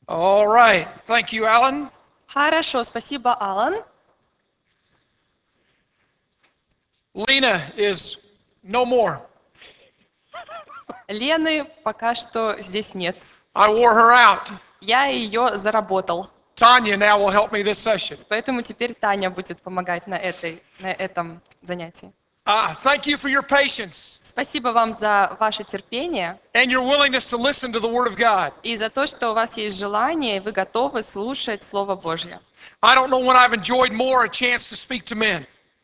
All right. Thank you, Alan. Хорошо, спасибо, Алан. Lena is no more. Лены пока что здесь нет. I wore her out. Я ее заработал. Tanya now will help me this session. Поэтому теперь Таня будет помогать на этом занятии. Thank you for your patience Спасибо вам за ваше терпение and your willingness to listen to the Word of God. и за то, что у вас есть желание, и вы готовы слушать Слово Божье. I don't know when I've enjoyed more a chance to speak to men.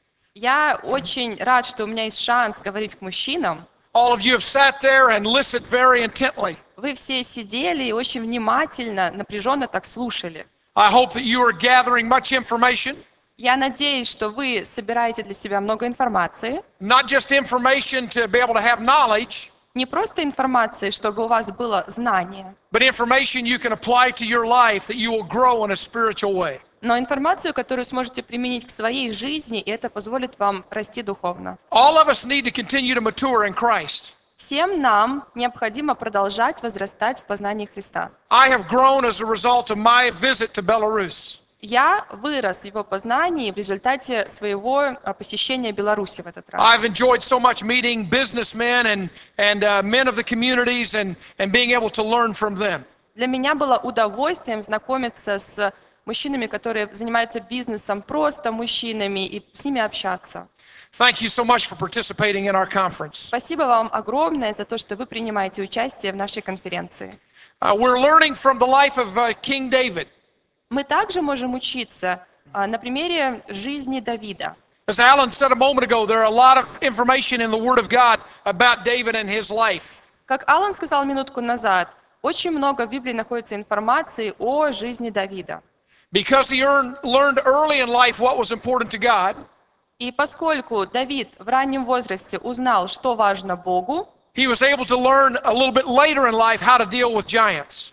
Я очень рад, что у меня есть шанс говорить к мужчинам. All of you have sat there and listened very intently. Вы все сидели и очень внимательно, напряженно так слушали. I hope that you are gathering much information, Я надеюсь, что вы собираете для себя много информации. not just information to be able to have knowledge, Не просто информации, чтобы у вас было знание, but information you can apply to your life that you will grow in a spiritual way. но информацию, которую сможете применить к своей жизни, и это позволит вам расти духовно. All of us need to continue to mature in Christ. Всем нам необходимо продолжать возрастать в познании Христа. I have grown as a result of my visit to Belarus. Я вырос в его познании в результате своего посещения Беларуси в этот раз. I've enjoyed so much meeting businessmen and men of the communities and being able to learn from them. Для меня было удовольствием знакомиться с мужчинами, которые занимаются бизнесом, просто мужчинами, и с ними общаться. Thank you so much for participating in our conference. Спасибо вам огромное за то, что вы принимаете участие в нашей конференции. We're learning from the life of King David. Мы также можем учиться на примере жизни Давида. As Alan said a moment ago, there are a lot of information in the Word of God about David and his life. Как Алан сказал минутку назад, очень много в Библии находится информации о жизни Давида. Because he learned early in life what was important to God, И поскольку Давид в раннем возрасте узнал, что важно Богу, he was able to learn a little bit later in life how to deal with giants.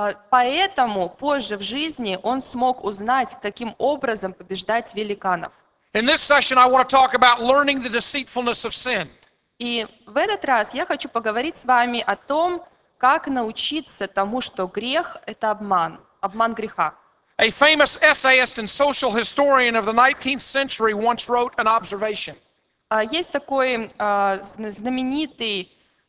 поэтому позже в жизни он смог узнать, каким образом побеждать великанов. In this session, I want to talk about learning the deceitfulness of sin. И в этот раз я хочу поговорить с вами о том, как научиться тому, что грех — это обман, обман греха. A famous essayist and social historian of the 19th century once wrote an observation. Есть такой знаменитый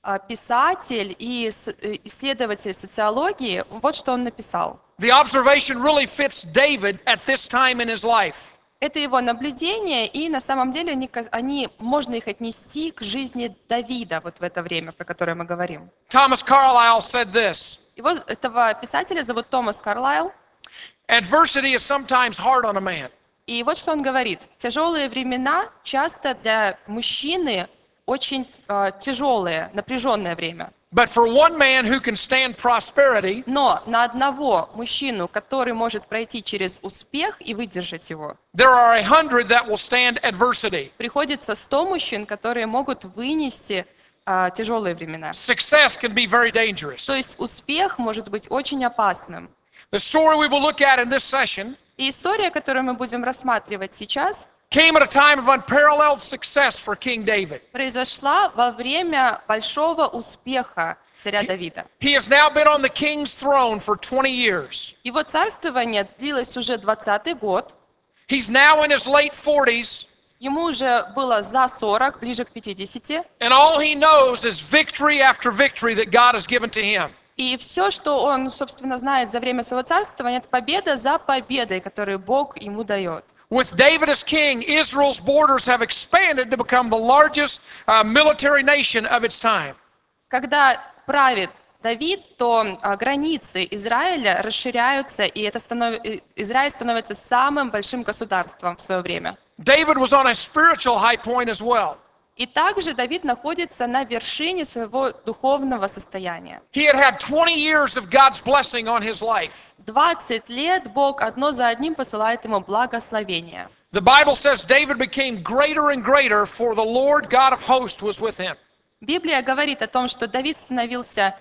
писатель и исследователь социологии, вот что он написал. The observation really fits David at this time in his life. Это его наблюдения, и на самом деле можно их отнести к жизни Давида вот в это время, про которое мы говорим. Thomas Carlyle said this. И вот этого писателя зовут Томас Карлайл. Adversity is sometimes hard on a man. И вот что он говорит. Тяжелые времена часто для мужчины очень тяжелое, напряженное время. But for one man who can stand prosperity, Но на одного мужчину, который может пройти через успех и выдержать его, there are 100 that will stand adversity. приходится 100 мужчин, которые могут вынести тяжелые времена. Success can be very dangerous. То есть успех может быть очень опасным. The story we will look at in this session И история, которую мы будем рассматривать сейчас, came at a time of unparalleled success for King David. произошла во время большого успеха царя Давида. He has now been on the king's throne for 20 years. Его царствование длилось уже 20-й год. He's now in his late 40s, Ему уже было за 40, ближе к 50. and all he knows is victory after victory that God has given to him. И все, что он, собственно, знает за время своего царствования, это победа за победой, которую Бог ему дает. With David as king, Israel's borders have expanded to become the largest military nation of its time. Когда правит Давид, то границы Израиля расширяются, и Израиль становится самым большим государством в свое время. David was on a spiritual high point as well. И также Давид находится на вершине своего духовного состояния. He had 20 years of God's blessing on his life. 20 лет Бог одно за одним посылает ему благословения. The Bible says David became greater and greater, for the Lord God of hosts was with him. Библия говорит о том, что Давид становился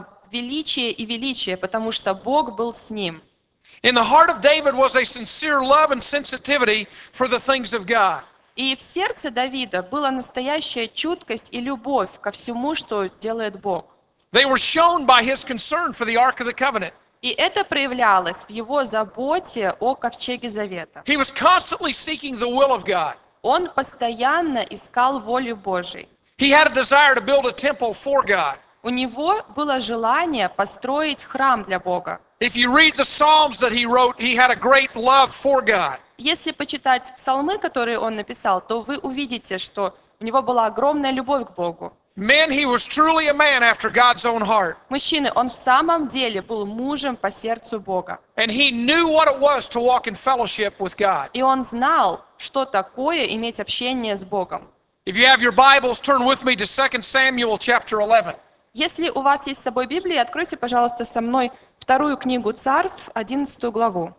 величие и величие, потому что Бог был с ним. In the heart of David was a sincere love and sensitivity for the things of God. И в сердце Давида была настоящая чуткость и любовь ко всему, что делает Бог. They were shown by his concern for the Ark of the Covenant. И это проявлялось в его заботе о ковчеге завета. He was constantly seeking the will of God. Он постоянно искал волю Божией. He had a desire to build a temple for God. У него было желание построить храм для Бога. If you read the Psalms that he wrote, he had a great love for God. Если почитать псалмы, которые он написал, то вы увидите, что у него была огромная любовь к Богу. Men, he was truly a man after God's own heart. Мужчины, он в самом деле был мужем по сердцу Бога. And he knew what it was to walk in fellowship with God. И он знал, что такое иметь общение с Богом. If you have your Bibles, turn with me to 2 Samuel chapter 11. Если у вас есть с собой Библия, откройте, пожалуйста, со мной вторую книгу Царств, 11 главу.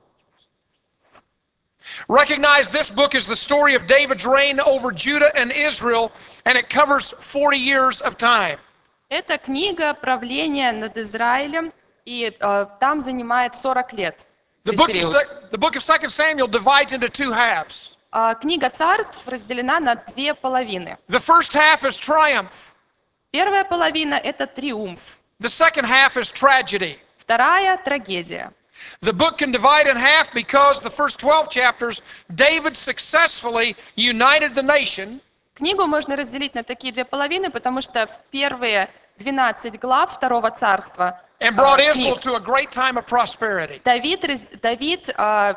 Recognize this book is the story of David's reign over Judah and Israel, and it covers 40 years of time. Это книга правления над Израилем, и там занимает 40 лет. The весь book, период. the book of 2 Samuel divides into two halves. Книга Царств разделена на две половины. The first half is triumph. Первая половина — это триумф. The second half is tragedy. Вторая — трагедия. The book can divide in half because the first 12 chapters, David successfully united the nation. Книгу можно разделить на такие две половины, потому что в первые 12 глав Второго Царства And brought Israel книг to a great time of prosperity. Давид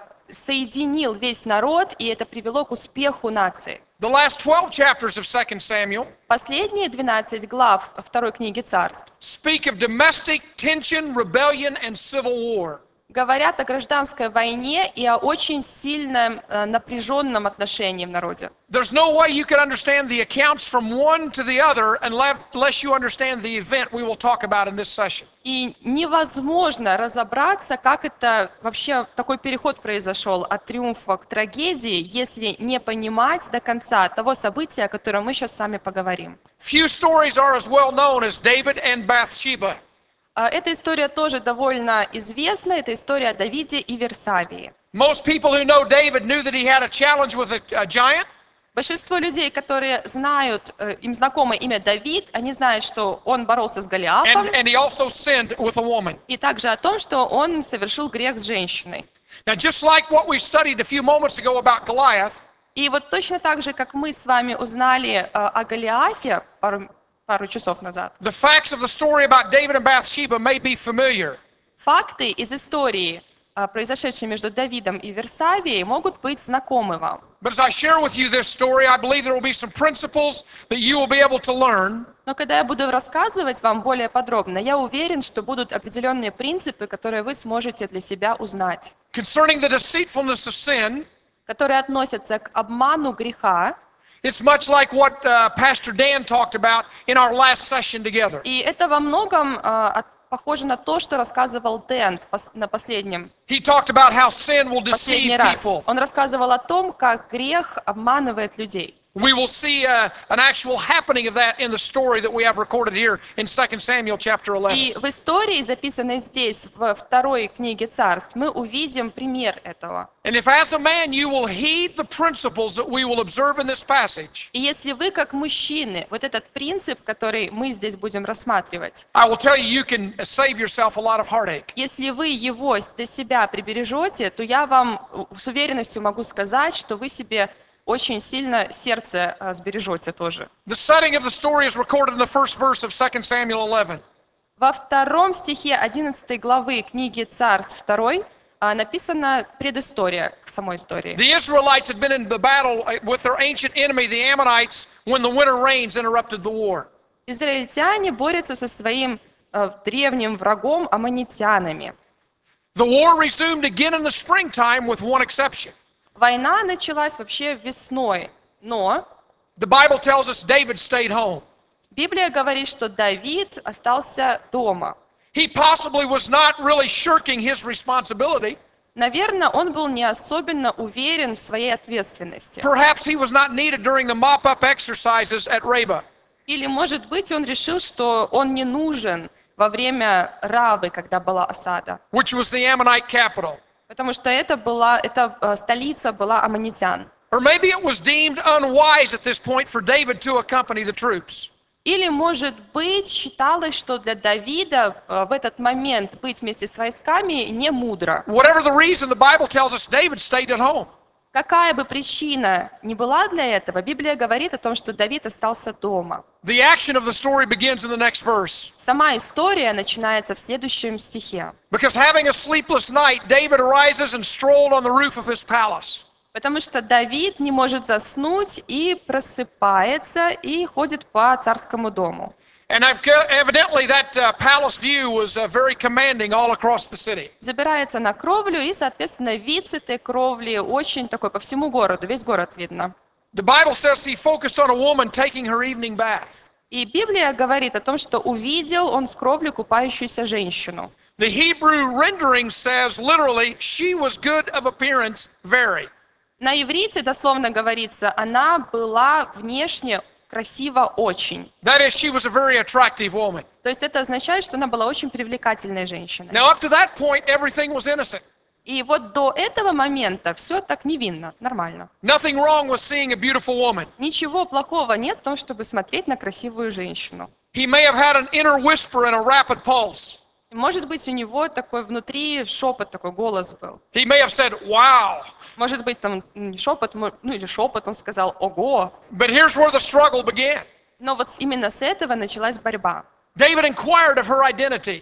соединил весь народ, и это привело к успеху нации. The last 12 chapters of 2 Samuel Последние 12 глав второй книги Царств speak of domestic tension, rebellion, and civil war. говорят о гражданской войне и о очень сильном напряженном отношении в народе. There's no way you can understand the accounts from one to the other unless you understand the event we will talk about in this session. И невозможно разобраться, как это вообще такой переход произошел от триумфа к трагедии, если не понимать до конца того события, о котором мы сейчас с вами поговорим. Few stories are as well known as David and Bathsheba. Эта история тоже довольно известна, это история о Давиде и Версавии. Most people who know David knew that he had a challenge with a giant. Большинство людей, которые знают, им знакомо имя Давид, они знают, что он боролся с Голиафом, And he also sinned with a woman. и также о том, что он совершил грех с женщиной. Now, just like what we studied a few moments ago about Goliath, И вот точно так же, как мы с вами узнали о Голиафе пару часов назад, the facts of the story about David and Bathsheba may be familiar. факты из истории, произошедшей между Давидом и Версавией, могут быть знакомы вам. But as I share with you this story, I believe there will be some principles that you will be able to learn Но когда я буду рассказывать вам более подробно, я уверен, что будут определенные принципы, которые вы сможете для себя узнать, concerning the deceitfulness of sin. которые относятся к обману греха. It's much like what Pastor Dan talked about in our last session together. И это во многом похоже на то, что рассказывал Дэн на последний He talked about how sin will deceive раз. people. Он рассказывал о том, как грех обманывает людей. We will see an actual happening of that in the story that we have recorded here in 2 Samuel chapter 11. И в истории, записанной здесь, во второй книге Царств, мы увидим пример этого. And if as a man you will heed the principles that we will observe in this passage, И если вы, как мужчины, вот этот принцип, который мы здесь будем рассматривать, I will tell you, you can save yourself a lot of heartache. если вы его для себя прибережете, то я вам с уверенностью могу сказать, что вы себе очень сильно сердце сбережете тоже. The setting of the story is recorded in the first verse of 2 Samuel 11. Во втором стихе 11 главы книги Царств 2 написана предыстория к самой истории. The Israelites had been in the battle with their ancient enemy, the Ammonites, when the winter rains interrupted the war. Израильтяне борются со своим древним врагом аммонитянами. The war resumed again in the springtime with one exception. Война началась вообще весной, но The Bible tells us David stayed home. Библия говорит, что Давид остался дома. He possibly was not really shirking his responsibility. Наверное, он был не особенно уверен в своей ответственности. Perhaps he was not needed during the mop-up exercises at Reba. Или, может быть, он решил, что он не нужен во время Равы, когда была осада. Which was the Ammonite capital. Потому что столица была аммонитян. Or maybe it was deemed unwise at this point for David to accompany the troops. Или, может быть, считалось, что для Давида в этот момент быть вместе с войсками не мудро. Whatever the reason, the Bible tells us David stayed at home. Какая бы причина ни была для этого, Библия говорит о том, что Давид остался дома. The action of the story begins in the next verse. Сама история начинается в следующем стихе. Because having a sleepless night, David arises and strolled on the roof of his palace. Потому что Давид не может заснуть и просыпается и ходит по царскому дому. And evidently that palace view was very commanding all across the city. Забирается на кровлю, и, соответственно, вид с этой кровли очень такой по всему городу, весь город видно. The Bible says he focused on a woman taking her evening bath. И Библия говорит о том, что увидел он с кровли купающуюся женщину. The Hebrew rendering says literally, she was good of appearance, very. На иврите дословно говорится, она была внешне красива очень. That is, she was a very attractive woman. То есть это означает, что она была очень привлекательной женщиной. Now, up to that point, everything was innocent. И вот до этого момента все так невинно, нормально. Nothing wrong with seeing a beautiful woman. Ничего плохого нет в том, чтобы смотреть на красивую женщину. He may have had an inner whisper and a rapid pulse. Может быть, у него такой внутри шепот, такой голос был. He may have said, wow. Может быть, там не шепот, ну или шепот, он сказал «Ого». But here's where the struggle began. Но вот именно с этого началась борьба. David inquired of her identity.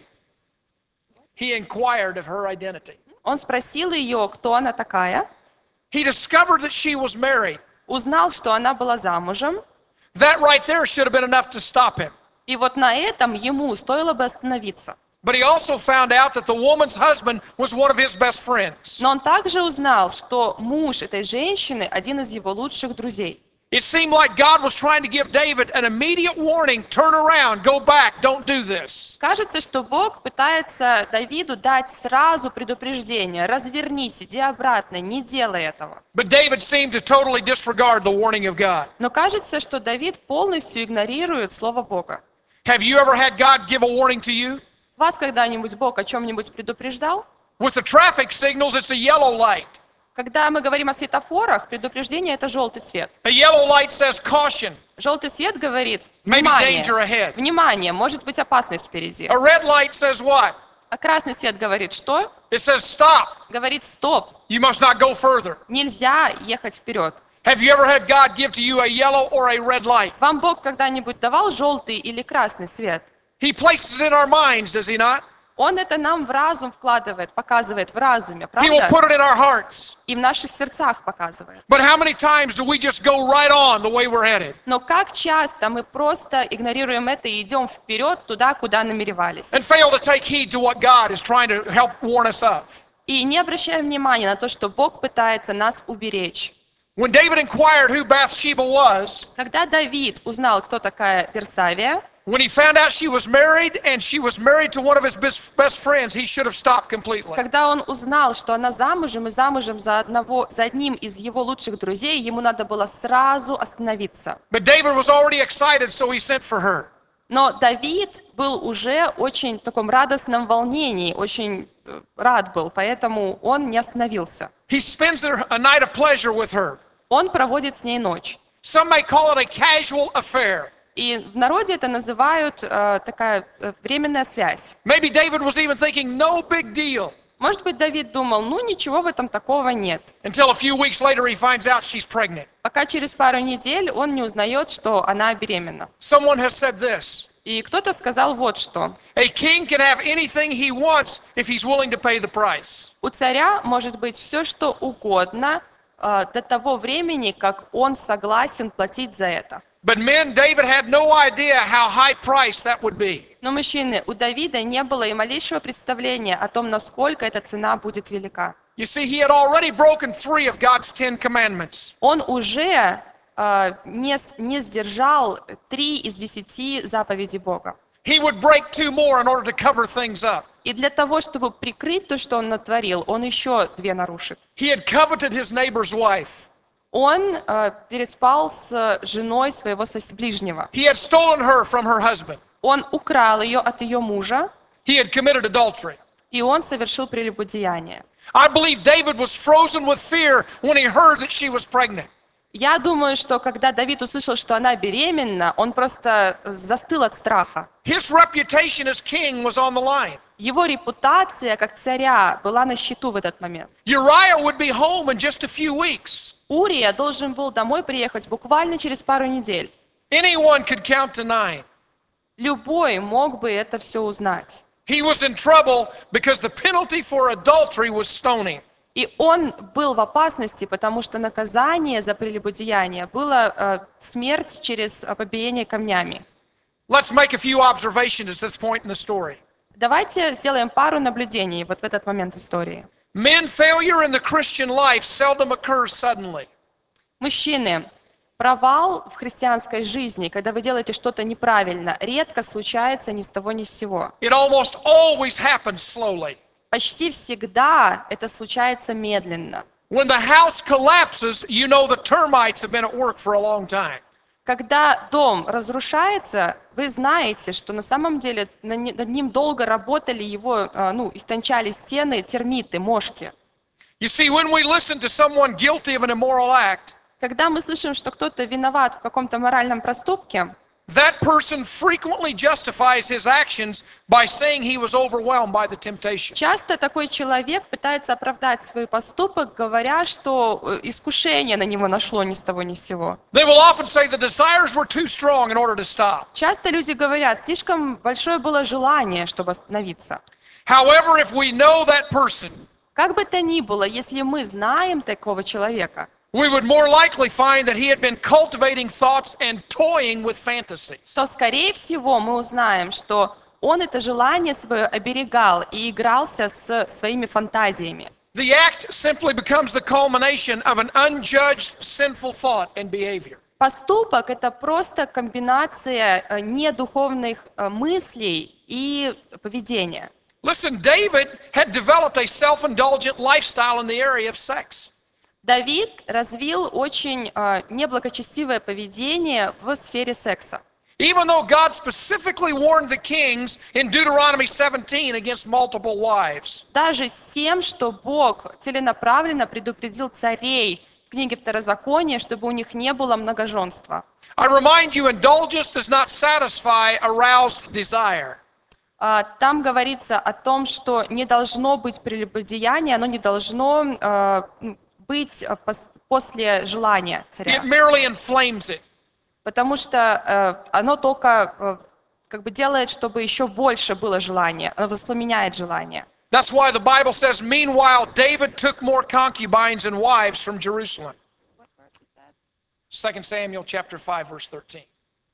He inquired of her identity. Он спросил ее, кто она такая, He discovered that she was married. узнал, что она была замужем, That right there should have been enough to stop him. и вот на этом ему стоило бы остановиться. But he also found out that the woman's husband was one of his best friends. Но он также узнал, что муж этой женщины один из его лучших друзей. It seemed like God was trying to give David an immediate warning, turn around, go back, don't do this. Кажется, что Бог пытается Давиду дать сразу предупреждение: развернись, иди обратно, не делай этого. But David seemed to totally disregard the warning of God. Но кажется, что Давид полностью игнорирует Слово Бога. Have you ever had God give a warning to you? Вас когда-нибудь Бог о чем-нибудь предупреждал? With the traffic signals, it's a yellow light. Когда мы говорим о светофорах, предупреждение — это желтый свет. A yellow light says caution, Желтый свет говорит: maybe внимание, danger ahead. внимание, может быть опасность впереди. A red light says what? А красный свет говорит что? It says stop. Говорит: стоп, You must not go further. нельзя ехать вперед. Have you ever had God give to you a yellow or a red light? Вам Бог когда-нибудь давал желтый или красный свет? He places it in our minds, does he not? Он это нам в разум вкладывает, показывает в разуме, He will правда? put it in our hearts. И в наших сердцах показывает. But how many times do we just go right on the way we're headed Но как часто мы просто игнорируем это и идем вперед туда, куда намеревались. and fail to take heed to what God is trying to help warn us of? И не обращаем внимания на то, что Бог пытается нас уберечь. When David inquired who Bathsheba was, Когда Давид узнал, кто такая Версавия, when he found out she was married and she was married to one of his best friends, he should have stopped completely. когда он узнал, что она замужем и замужем за одним из его лучших друзей, ему надо было сразу остановиться. But David was already excited, so he sent for her. Но Давид был уже очень в таком радостном волнении, очень рад был, поэтому он не остановился. He spends a night of pleasure with her. Он проводит с ней ночь. Some may call it a casual affair. И в народе это называют такая временная связь. Maybe David was even thinking, no big deal. Может быть, Давид думал, ну ничего в этом такого нет. Until a few weeks later he finds out she's pregnant. Пока через пару недель он не узнает, что она беременна. Someone has said this. И кто-то сказал вот что. A king can have anything he wants if he's willing to pay the price. У царя может быть все, что угодно до того времени, как он согласен платить за это. But men, David had no idea how high priced that would be. Но, мужчины, у Давида не было и малейшего представления о том, насколько эта цена будет велика. You see, he had already broken 3 of God's 10 commandments. Он уже не сдержал 3 из 10 заповедей Бога. He would break 2 more in order to cover things up. И для того, чтобы прикрыть то, что он натворил, он еще 2 нарушит. He had coveted his neighbor's wife. Он переспал с женой своего ближнего. He had stolen her from her husband. Он украл ее от ее мужа, He had committed adultery. и он совершил прелюбодеяние. I believe David was frozen with fear when he heard that she was pregnant. Я думаю, что когда Давид услышал, что она беременна, он просто застыл от страха. His reputation as king was on the line. Его репутация как царя была на счету в этот момент. Uriah would be home in just a few weeks. Урия должен был домой приехать буквально через пару недель. Anyone could count to 9. Любой мог бы это все узнать. He was in trouble because the penalty for adultery was stoning. И он был в опасности, потому что наказание за прелюбодеяние было смерть через побиение камнями. Let's make a few observations at this point in the story. Давайте сделаем пару наблюдений вот в этот момент истории. Men failure in the Christian life seldom occurs suddenly. Мужчины, провал в христианской жизни, когда вы делаете что-то неправильно, редко случается ни с того ни с сего. It almost always happens slowly. Почти всегда это случается медленно. When the house collapses, you know the termites have been at work for a long time. Когда дом разрушается, вы знаете, что на самом деле над ним долго работали его, истончали стены, термиты, мошки. You see, when we listen to someone guilty of an immoral act, Когда мы слышим, что кто-то виноват в каком-то моральном проступке, that person frequently justifies his actions by saying he was overwhelmed by the temptation. часто такой человек пытается оправдать свой поступок, говоря, что искушение на него нашло ни с того ни с сего. They will often say the desires were too strong in order to stop. Часто люди говорят, слишком большое было желание, чтобы остановиться. However, if we know that person, Как бы то ни было, если мы знаем такого человека, we would more likely find that he had been cultivating thoughts and toying with fantasies. то, скорее всего, мы узнаем, что он это желание свое оберегал и игрался с своими фантазиями. The act simply becomes the culmination of an unjudged sinful thought and behavior. Поступок — это просто комбинация недуховных мыслей и поведения. Listen, David had developed a self-indulgent lifestyle in the area of sex. Давид развил очень неблагочестивое поведение в сфере секса. Even though God specifically warned the kings in Deuteronomy 17 against multiple wives. Даже с тем, что Бог целенаправленно предупредил царей в книге Второзакония, чтобы у них не было многоженства. I remind you, indulgence does not satisfy aroused desire. Там говорится о том, что не должно быть прелюбодеяния, оно не должно быть после желания It царя, merely inflames it. потому что оно только делает, чтобы еще больше было желание, оно воспламеняет желание. That's why the Bible says, meanwhile, David took more concubines and wives from Jerusalem. 2 Samuel chapter 5, verse 13.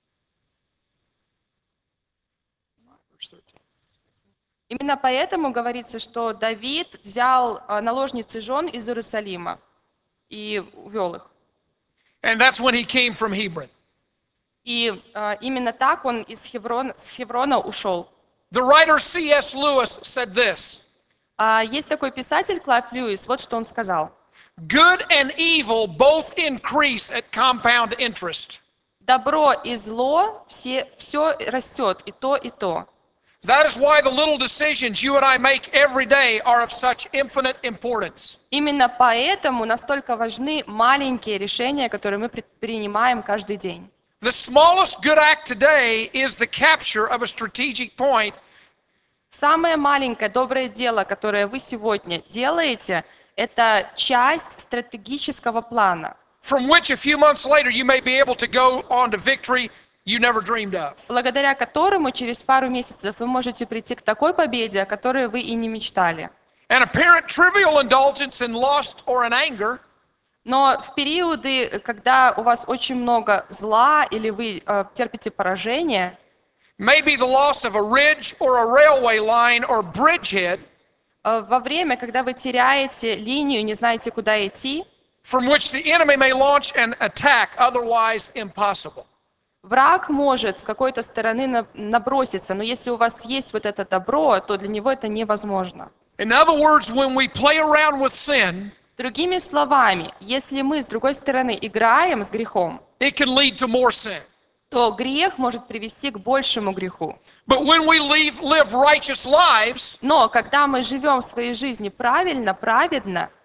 Verse 13. Именно поэтому говорится, что Давид взял наложниц и жен из Иерусалима и увел их. And that's when he came from Hebron. И именно так он с Хеврона ушел. The writer C.S. Lewis said this. Есть такой писатель Клайв Льюис, вот что он сказал. Good and evil both increase at compound interest. Добро и зло, все растет, и то, и то. That is why the little decisions you and I make every day are of such infinite importance. Именно поэтому настолько важны маленькие решения, которые мы принимаем каждый день. The smallest good act today is the capture of a strategic point. Самое маленькое доброе дело, которое вы сегодня делаете, это часть стратегического плана, From which a few months later you may be able to go on to victory you never dreamed of. благодаря которому через пару месяцев вы можете прийти к такой победе, о которой вы и не мечтали. An apparent trivial indulgence in lust or in anger Но в периоды, когда у вас очень много зла или вы терпите поражение, may be the loss of a ridge or a railway line or bridgehead во время, когда вы теряете линию, не знаете, куда идти, from which the enemy may launch an attack otherwise impossible. враг может с какой-то стороны наброситься, но если у вас есть вот это добро, то для него это невозможно. In other words, when we play around with sin, Другими словами, если мы с другой стороны играем с грехом, it can lead to more sin. то грех может привести к большему греху. But when we live righteous lives, Но когда мы живем в своей жизни правильно, праведно,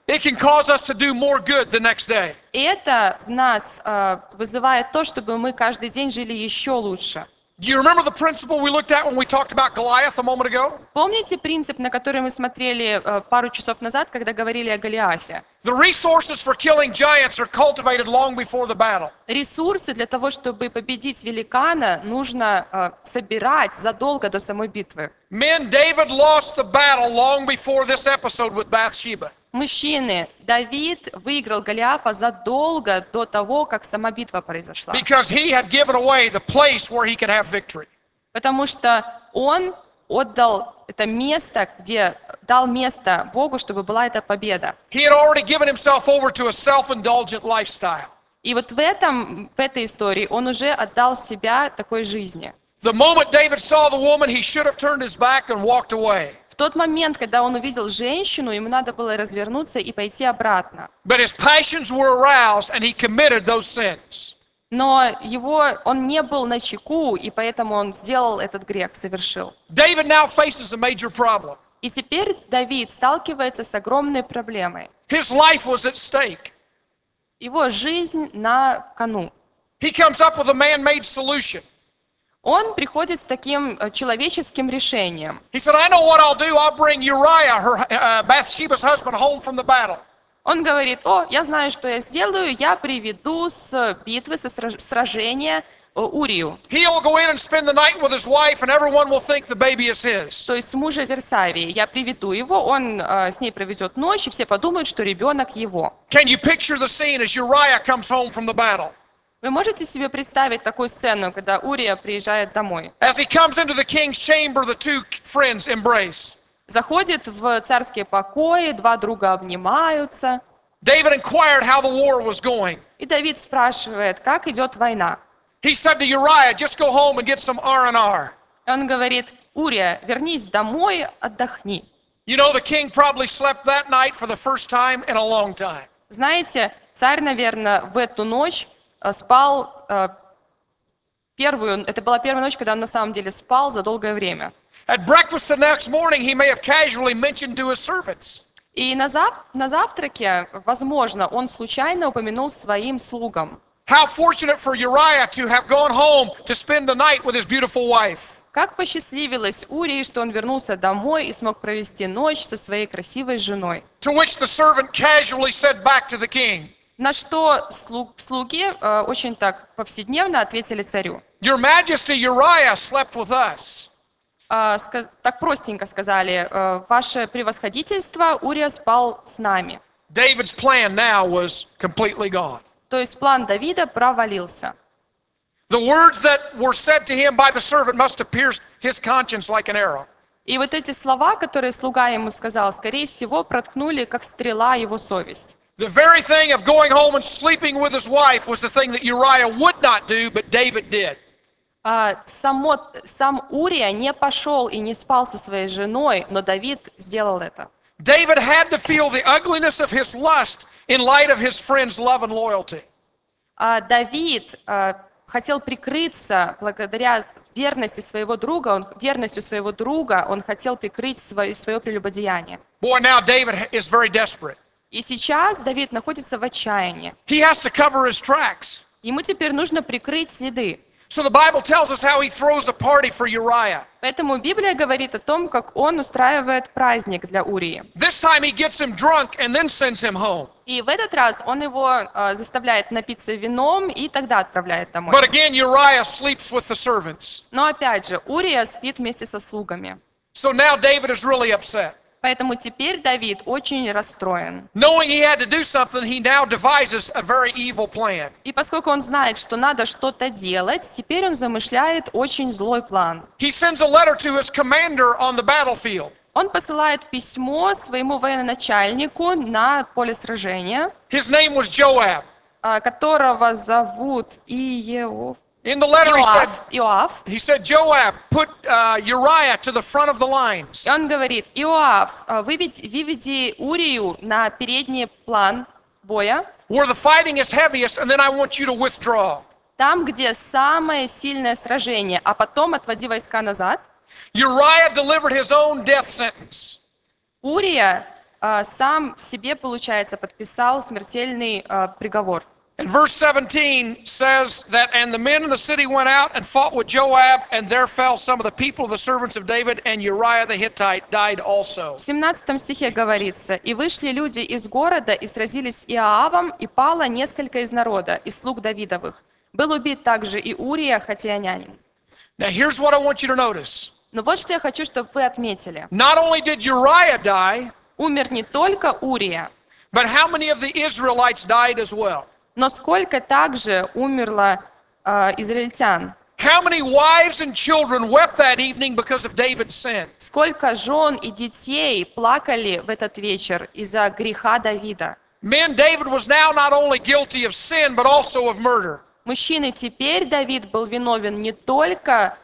It can cause us to do more good the next day. И это в нас вызывает то, чтобы мы каждый день жили еще лучше. Do you remember the principle we looked at when we talked about Goliath a moment ago? Помните принцип, на который мы смотрели пару часов назад, когда говорили о Голиафе? The resources for killing giants are cultivated long before the battle. Ресурсы для того, чтобы победить великана, нужно собирать задолго до самой битвы. Men, David lost the battle long before this episode with Bathsheba. Мужчины, Давид выиграл Голиафа задолго до того, как сама битва произошла. Because he had given away the place where he could have victory. Потому что он отдал это место, дал место Богу, чтобы была эта победа. He had already given himself over to a self-indulgent lifestyle. И вот в этой истории он уже отдал себя такой жизни. The moment David saw the woman, he should have turned his back and walked away. В тот момент, когда он увидел женщину, ему надо было развернуться и пойти обратно. But his passions were aroused and he committed those sins. Но он не был начеку, и поэтому он сделал этот грех, совершил. David now faces a major problem. И теперь Давид сталкивается с огромной проблемой. His life was at stake. Его жизнь на кону. He comes up with a man-made solution. Он приходит с таким человеческим решением. He said, I know what I'll do. I'll bring Uriah, Bathsheba's husband, home from the battle. Он говорит: я знаю, что я сделаю, я приведу с битвы, со сражения Урию. He'll go in and spend the night with his wife, and everyone will think the baby is his. То есть мужа Версавии. Я приведу его, он с ней проведет ночь, и все подумают, что ребенок его. Can you picture the scene as Uriah comes home from the battle? Вы можете себе представить такую сцену, когда Урия приезжает домой? As he comes into the king's chamber, the two friends embrace. Заходит в царские покои, два друга обнимаются. David inquired how the war was going. И Давид спрашивает, как идет война. He said to Uriah, just go home and get some R&R. Он говорит: Урия, вернись домой, отдохни. You know, the king probably slept that night for the first time in a long time. Знаете, царь, наверное, в эту ночь спал это была первая ночь, когда он на самом деле спал за долгое время. At breakfast the next morning, he may have casually mentioned to his servants. И на завтраке, возможно, он случайно упомянул своим слугам. How fortunate for Uriah to have gone home to spend the night with his beautiful wife. Как посчастливилось Урии, что он вернулся домой и смог провести ночь со своей красивой женой. To which the servant casually said back to the king. На что слуги очень так повседневно ответили царю. Your Majesty, Uriah slept with us. Так простенько сказали: ваше превосходительство, Урия спал с нами. David's plan now was completely gone. То есть план Давида провалился. The words that were said to him by the servant must have pierced his conscience like an arrow. И вот эти слова, которые слуга ему сказал, скорее всего, проткнули, как стрела, его совесть. The very thing of going home and sleeping with his wife was the thing that Uriah would not do, but David did. Сам Урия не пошел и не спал со своей женой, но Давид сделал это. David had to feel the ugliness of his lust in light of his friend's love and loyalty. Давид хотел прикрыться благодаря верностью своего друга, он хотел прикрыть свое прелюбодеяние. Boy, now David is very desperate. И сейчас Давид находится в отчаянии. He has to cover his tracks. Ему теперь нужно прикрыть следы. So the Bible tells us how he throws a party for Uriah. Поэтому Библия говорит о том, как он устраивает праздник для Урии. This time he gets him drunk and then sends him home. И в этот раз он его заставляет напиться вином и тогда отправляет домой. But again, Uriah sleeps with the servants. Но опять же, Урия спит вместе со слугами. So now David is really upset. Поэтому теперь Давид очень расстроен. Knowing he had to do something, he now devises a very evil plan. И поскольку он знает, что надо что-то делать, теперь он замышляет очень злой план. He sends a letter to his commander on the battlefield. Он посылает письмо своему военачальнику на поле сражения, His name was Joab. которого зовут Иоав. In the letter he said, Joab, put Uriah to the front of the lines. И он говорит: Иоав, выведи Урию на передний план боя, Where the fighting is heaviest, and then I want you to withdraw. там, где самое сильное сражение, а потом отводи войска назад. Uriah delivered his own death sentence. Урия сам себе, получается, подписал смертельный приговор. And verse 17 says that, and the men of the city went out and fought with Joab, and there fell some of the people of the servants of David, and Uriah the Hittite died also. В 17 стихе говорится: «И вышли люди из города, и сразились с Иоавом, и пало несколько из народа, из слуг Давидовых. Был убит также и Урия, хатеянянин». Now here's what I want you to notice. Но вот что я хочу, чтобы вы отметили. Not only did Uriah die, Умер не только Урия, but how many of the Israelites died as well? но сколько также умерло израильтян. How many wives and children wept that evening because of David's sin? Сколько жен и детей плакали в этот вечер из-за греха Давида. Men, David was now not only guilty of sin, but also of murder. Мужчины, теперь Давид был виновен не только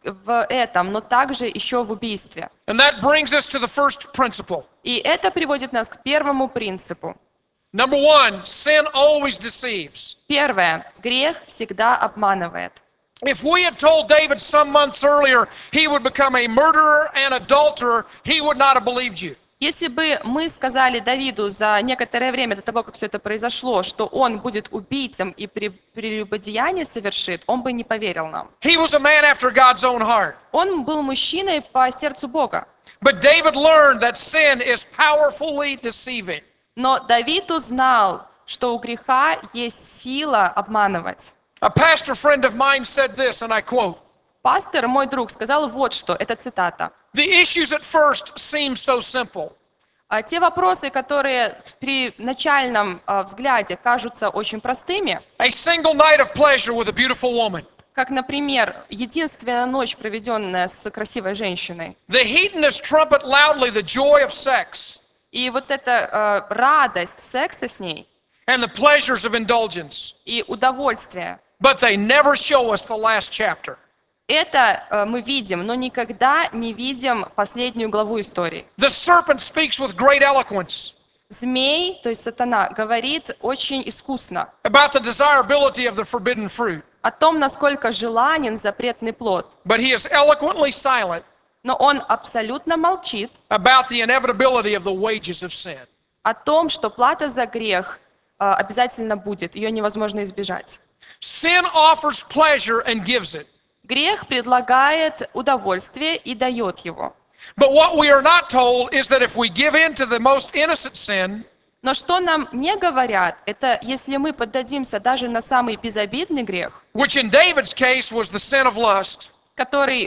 в этом, но также еще в убийстве. And that brings us to the first principle. И это приводит нас к первому принципу. Number one, sin always deceives. Первое. Грех всегда обманывает. If we had told David some months earlier he would become a murderer and adulterer, he would not have believed you. Если бы мы сказали Давиду за некоторое время до того, как все это произошло, что он будет убийцем и прелюбодеяние совершит, он бы не поверил нам. He was a man after God's own heart. Он был мужчиной по сердцу Бога. But David learned that sin is powerfully deceiving. Но Давид узнал, что у греха есть сила обманывать. A pastor friend of mine said this, and I quote, Пастор, мой друг, сказал вот что, это цитата. "The issues at first seem so simple. Те вопросы, которые при начальном взгляде кажутся очень простыми, A single night of pleasure with a beautiful woman. как, например, единственная ночь, проведенная с красивой женщиной, The hedonist trumpet loudly the joy of sex и вот эта радость секса с ней, and the pleasures of indulgence. и удовольствие, But they never show us the last chapter. это мы видим, но никогда не видим последнюю главу истории. The serpent speaks with great eloquence Змей, то есть сатана, говорит очень искусно about the desirability of the forbidden fruit. о том, насколько желанен запретный плод. But he is eloquently silent Но он абсолютно молчит about the inevitability of the wages of sin. о том, что плата за грех обязательно будет, ее невозможно избежать. Sin offers pleasure and gives it. Грех предлагает удовольствие и дает его. But what we are not told is that if we give in to the most innocent sin, Но что нам не говорят, это если мы поддадимся даже на самый безобидный грех, which in David's case was the sin of lust, который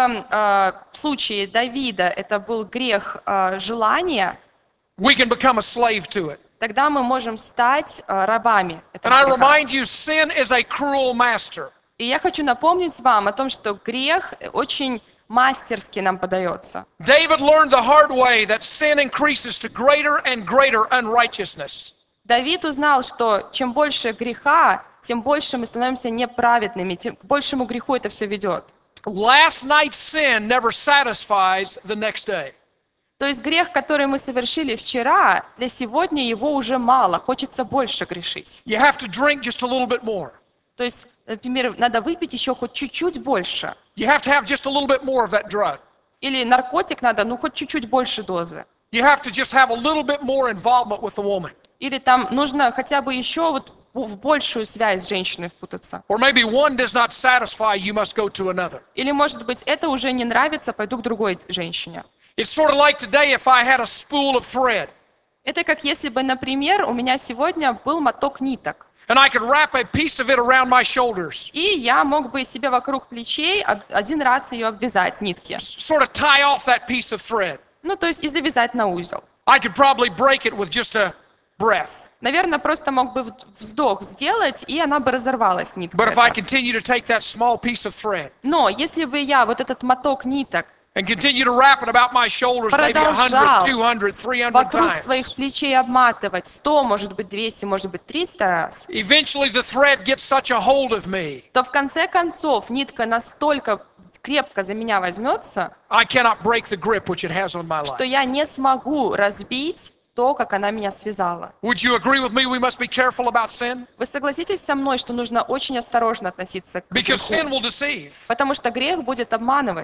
в случае Давида это был грех желания, we can become a slave to it. тогда мы можем стать рабами And I этого греха. remind you, sin is a cruel master. И я хочу напомнить вам о том, что грех очень мастерски нам подается. David learned the hard way that sin increases to greater and greater unrighteousness. Давид узнал, что чем больше греха, тем больше мы становимся неправедными, тем к большему греху это все ведет. Last night's sin never satisfies the next day. То есть грех, который мы совершили вчера, для сегодня его уже мало, хочется больше грешить. You have to drink just a little bit more. То есть, например, надо выпить еще хоть чуть-чуть больше. You have to have just a little bit more of that drug. Или наркотик надо, ну хоть чуть-чуть больше дозы. You have to just have a little bit more involvement with the woman. Или там нужно хотя бы еще вот в большую связь с женщиной впутаться. Or maybe one does not satisfy, you must go to another. Или, может быть, это уже не нравится, пойду к другой женщине. It's sort of like today if I had a spool of thread Это как если бы, например, у меня сегодня был моток ниток, and I could wrap a piece of it around my shoulders, и я мог бы себе вокруг плечей один раз ее обвязать, нитки. sort of tie off that piece of thread. Ну, то есть и завязать на узел. I could probably break it with just a breath. Наверное, просто мог бы вздох сделать, и она бы разорвалась, нитка But if I эта. continue to take that small piece of thread Но если бы я вот этот моток ниток and continue to wrap it about my shoulders maybe 100, продолжал 200, 300 вокруг своих times, плечей обматывать 100, может быть, 200, может быть, 300 раз, eventually the thread gets such a hold of me, то в конце концов нитка настолько крепко за меня возьмется, I cannot break the grip which it has on my что life. я не смогу разбить то, как она меня связала. Would you agree with me we must be careful about sin? Вы согласитесь со мной, что нужно очень осторожно относиться к Because sin греху, will deceive. потому что грех будет обманывать.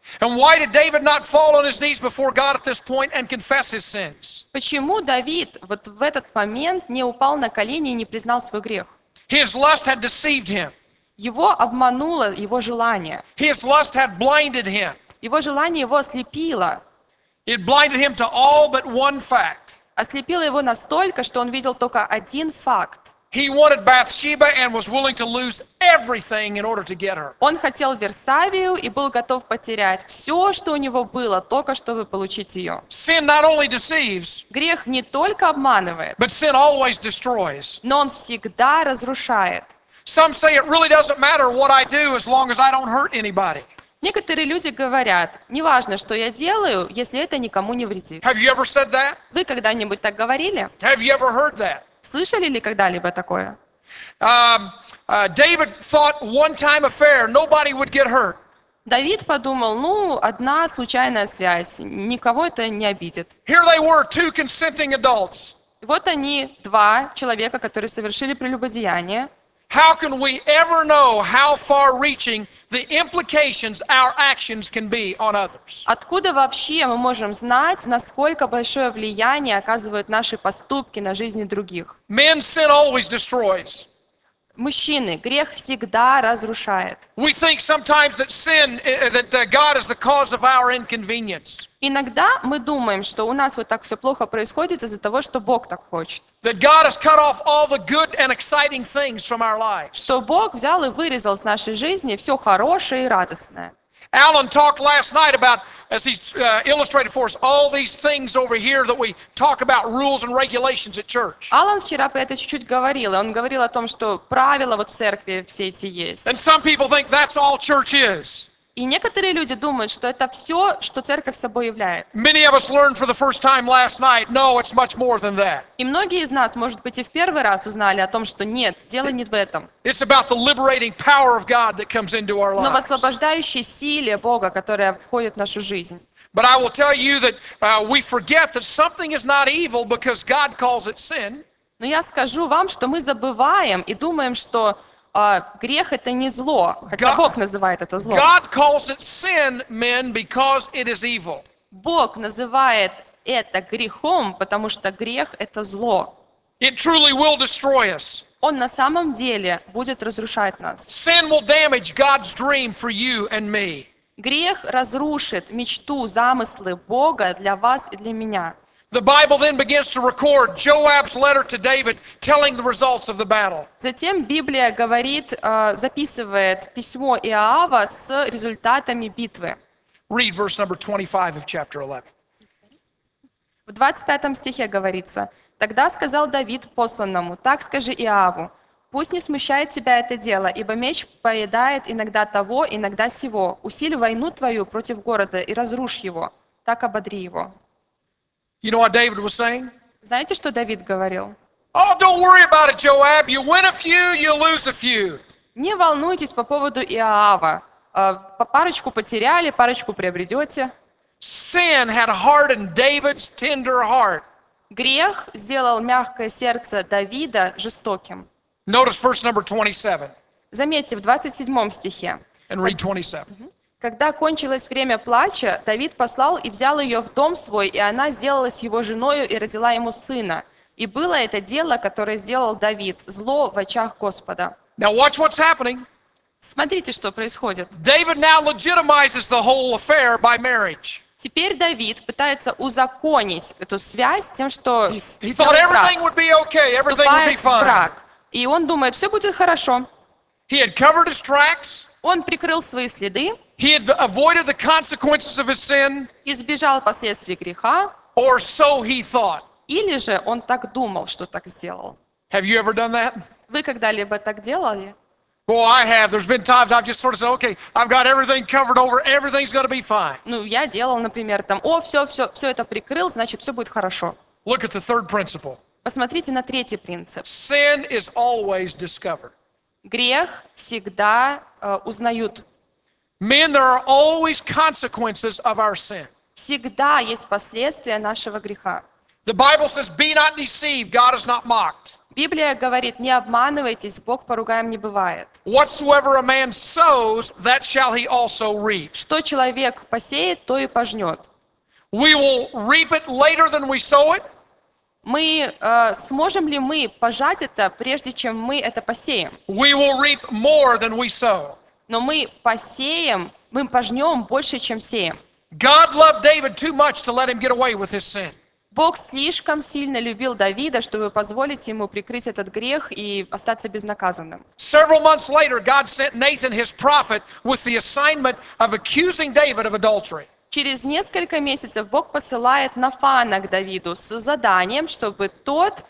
And why did David not fall on his knees before God at this point and confess his sins? Почему Давид вот в этот момент не упал на колени и не признал свой грех? His lust had deceived him. Его обмануло его желание. His lust had blinded him. Его желание его ослепило. It blinded him to all but one fact. Ослепило его настолько, что он видел только один факт. He wanted Bathsheba and was willing to lose everything in order to get her. Он хотел Версавию и был готов потерять все, что у него было, только чтобы получить ее. Sin not only deceives, Грех не только обманывает, but sin always destroys. но он всегда разрушает. Some say it really doesn't matter what I do as long as I don't hurt anybody. Некоторые люди говорят, неважно, что я делаю, если это никому не вредит. Have you ever said that? Вы когда-нибудь так говорили? Have you ever heard that? Слышали ли когда-либо такое? David thought one-time affair, nobody would get hurt. Давид подумал, ну, одна случайная связь, никого это не обидит. Here they were, two consenting adults. И вот они, два человека, которые совершили прелюбодеяние. How can we ever know how far-reaching the implications our actions can be on others? Откуда вообще мы можем знать, насколько большое влияние оказывают наши поступки на жизни других? Men, sin always destroys. Мужчины, грех всегда разрушает. We think sometimes that God is the cause of our inconvenience. Иногда мы думаем, что у нас вот так все плохо происходит из-за того, что Бог так хочет. That God has cut off all the good and exciting things from our lives. Что Бог взял и вырезал с нашей жизни все хорошее и радостное. Alan talked last night about, as he illustrated for us, all these things over here that we talk about, rules and regulations at church. Алан вчера про это чуть-чуть говорил, и он говорил о том, что правила вот в церкви все эти есть. And some people think that's all church is. И некоторые люди думают, что это все, что церковь собой является. Many of us learned for the first time last night, no, it's much more than that. И многие из нас, может быть, и в первый раз узнали о том, что нет, дело не в этом, It's about the liberating power of God that comes into our но в lives. освобождающей силе Бога, которая входит в нашу жизнь. But I will tell you that we forget that something is not evil because God calls it sin. Но я скажу вам, что мы забываем и думаем, что грех это не зло, хотя Бог называет это злом. God calls it sin, men, because it is evil. Бог называет это грехом, потому что грех это зло. It truly will destroy us. Он на самом деле будет разрушать нас. Sin will damage God's dream for you and me. Грех разрушит мечту, замыслы Бога для вас и для меня. The Bible then begins to record Joab's letter to David telling the results of the battle. Затем Библия говорит, записывает письмо Иоава с результатами битвы. Read verse number 25 of chapter 11. В 25 стихе говорится: «Тогда сказал Давид посланному: так скажи Иоаву, пусть не смущает тебя это дело, ибо меч поедает иногда того, иногда сего. Усиль войну твою против города и разрушь его, так ободри его». You know what David was saying? Знаете, что Давид говорил? Oh, don't worry about it, Joab. You win a few, you lose a few. Не волнуйтесь по поводу Иоава. По парочку потеряли, парочку приобретете. Sin had hardened David's tender heart. Грех сделал мягкое сердце Давида жестоким. Notice verse number 27 Заметьте, в 27 стихе. and read 27. Когда кончилось время плача, Давид послал и взял ее в дом свой, и она сделалась его женою и родила ему сына. И было это дело, которое сделал Давид, зло в очах Господа. Now watch what's happening. Смотрите, что происходит. David now legitimizes the whole affair by marriage. Теперь Давид пытается узаконить эту связь тем, что He thought everything would be okay, everything would be вступает в fine. брак. И он думает, все будет хорошо. He had covered his tracks. Он прикрыл свои следы, He had avoided the consequences of his sin, избежал последствий греха, or so he thought. или же он так думал, что так сделал. Have you ever done that? Вы когда-либо так делали? Boy, I have. There's been times I've just sort of said, okay, I've got everything covered over, everything's going to be fine. Ну, я делал, например, там, все это прикрыл, значит, все будет хорошо. Look at the third principle. Посмотрите на третий принцип. Sin is always discovered. Грех всегда узнают. Men, there are always consequences of our sin. Всегда есть последствия нашего греха. The Bible says, be not deceived, God is not mocked. Библия говорит, не обманывайтесь, Бог поругаем не бывает. Whatsoever a man sows, that shall he also reap. Что человек посеет, то и пожнет. We will reap it later than we sow it. Сможем ли мы пожать это, прежде чем мы это посеем? We will reap more than we sow. Но мы посеем, мы пожнем больше, чем сеем. God loved David too much to let him get away with his sin. Бог слишком сильно любил Давида, чтобы позволить ему прикрыть этот грех и остаться безнаказанным. Several months later, God sent Nathan, his prophet, with the assignment of accusing David of adultery. Через несколько месяцев Бог посылает Нафана к Давиду с заданием, чтобы тот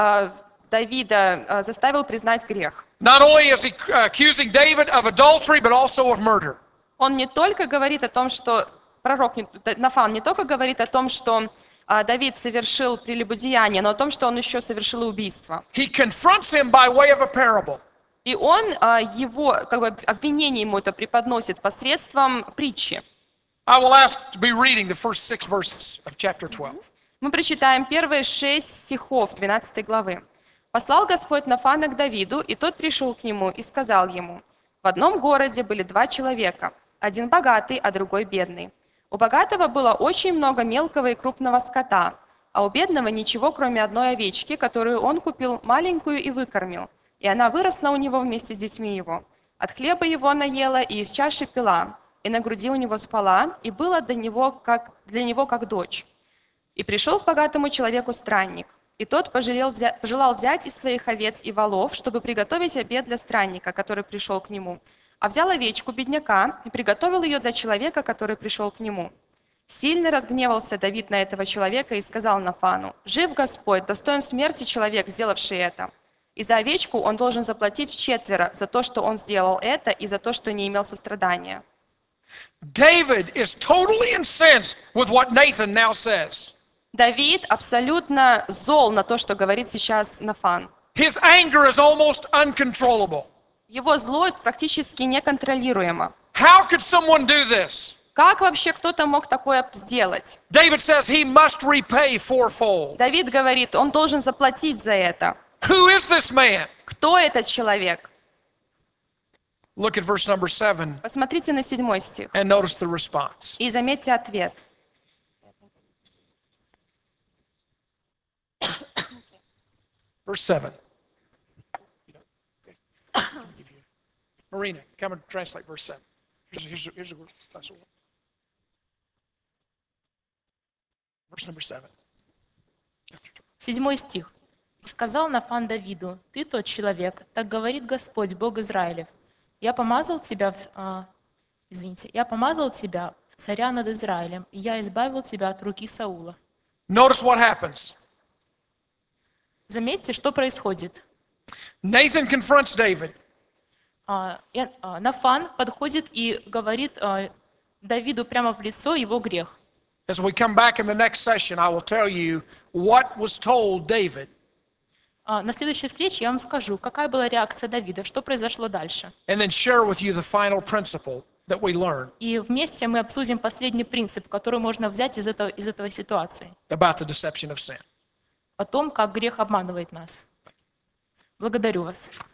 Давида заставил признать грех. Not only is he accusing David of adultery, but also of murder. Он не только говорит о том, что Нафан не только говорит о том, что Давид совершил прелюбодеяние, но о том, что он еще совершил убийство. He confronts him by way of a parable. И он его обвинение ему это преподносит посредством притчи. I will ask to be reading the first 6 verses of chapter 12. Мы прочитаем первые 6 стихов 12 главы. «Послал Господь Нафана к Давиду, и тот пришел к нему и сказал ему: в одном городе были 2 человека, один богатый, а другой бедный. У богатого было очень много мелкого и крупного скота, а у бедного ничего, кроме одной овечки, которую он купил маленькую и выкормил, и она выросла у него вместе с детьми его. От хлеба его она ела и из чаши пила, и на груди у него спала, и было для него как дочь. И пришел к богатому человеку странник, и тот пожелал взять из своих овец и волов, чтобы приготовить обед для странника, который пришел к нему, а взял овечку бедняка и приготовил ее для человека, который пришел к нему. Сильно разгневался Давид на этого человека и сказал Нафану: «Жив Господь, достоин смерти человек, сделавший это. И за овечку он должен заплатить вчетверо за то, что он сделал это, и за то, что не имел сострадания». David is totally incensed with what Nathan now says. Давид абсолютно зол на то, что говорит сейчас Нафан. His anger is almost uncontrollable. Его злость практически неконтролируема. How could someone do this? Как вообще кто-то мог такое сделать? David says he must repay fourfold. Давид говорит, он должен заплатить за это. Who is this man? Кто этот человек? Look at verse number 7 Посмотрите на 7 стих and notice the response. и заметьте ответ. Verse 7. Marina, come and translate verse 7. Here's a glass of water. Verse number 7. 7 стих. «И сказал Нафан Давиду: ты тот человек, так говорит Господь, Бог Израилев. Я помазал тебя в царя над Израилем, и я избавил тебя от руки Саула». Notice what happens. Заметьте, что происходит. Nathan confronts David. Нафан подходит и говорит Давиду прямо в лицо его грех. As we come back in the next session, I will tell you what was told David. На следующей встрече я вам скажу, какая была реакция Давида, что произошло дальше. And then share with you the final principle that we learn И вместе мы обсудим последний принцип, который можно взять из этой ситуации. about the deception of sin. О том, как грех обманывает нас. Благодарю вас.